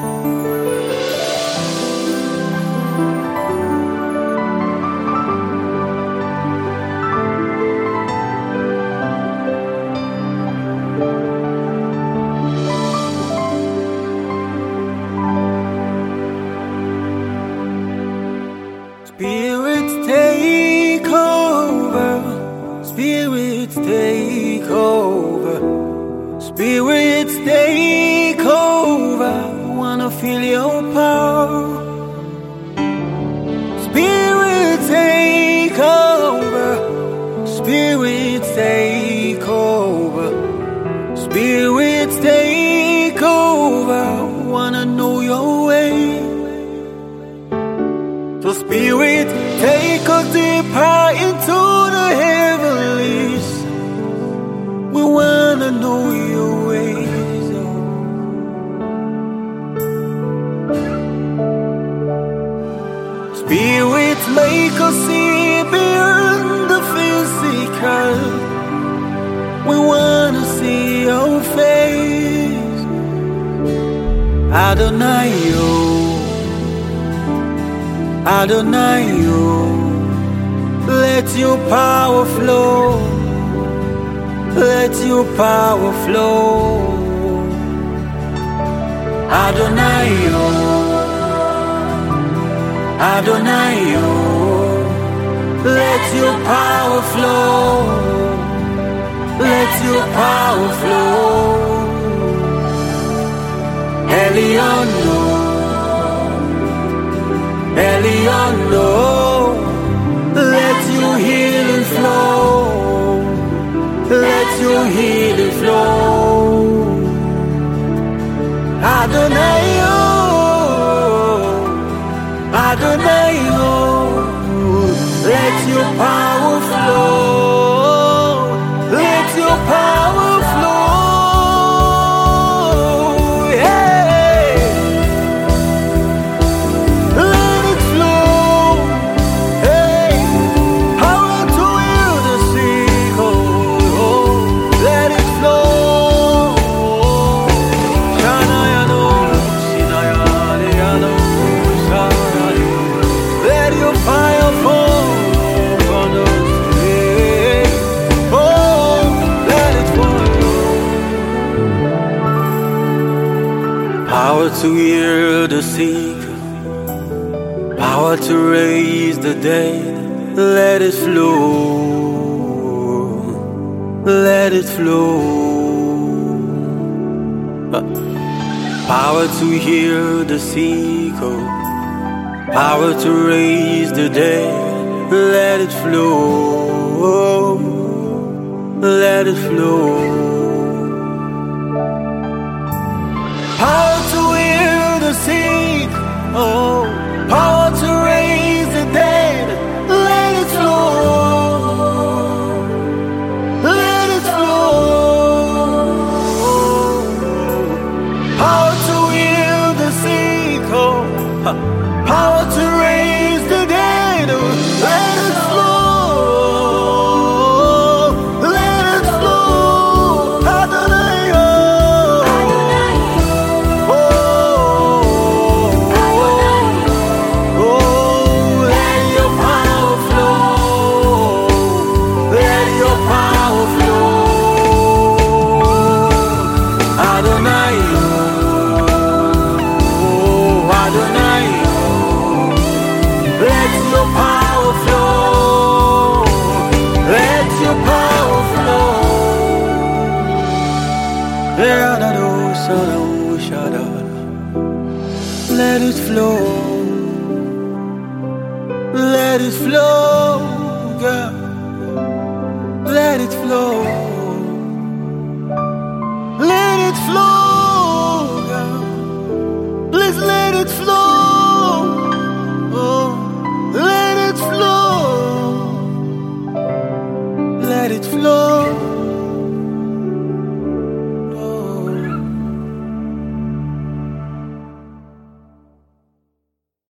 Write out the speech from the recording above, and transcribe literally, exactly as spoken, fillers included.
Spirits take over, spirits take over, spirits take over. Wanna feel your power. Spirits take over, spirits take over, spirits take over. Wanna know your way. So Spirit, take us deeper into the heavenlies. We wanna know your ways. Spirit, make us see beyond the physical. We wanna see your face. Adonai, you. Adonai, you, let your power flow, let your power flow. Adonai, you, Adonai, you, let your power flow, let your power flow. Elyon, Elyon, let your healing flow, let your healing flow. Adonai, Adonai, let your power flow, let your power flow. Power to hear the sick, power to raise the dead. Let it flow, let it flow. Power to heal the sick, oh. Power to raise the dead. Let it flow, let it flow. Power to heal the sick, oh, power to raise the dead. Let it flow, let it flow. Power to heal the sick, oh, power to raise the dead. Let it flow, let it flow. Adonai, let it flow, let it flow, God, let it flow.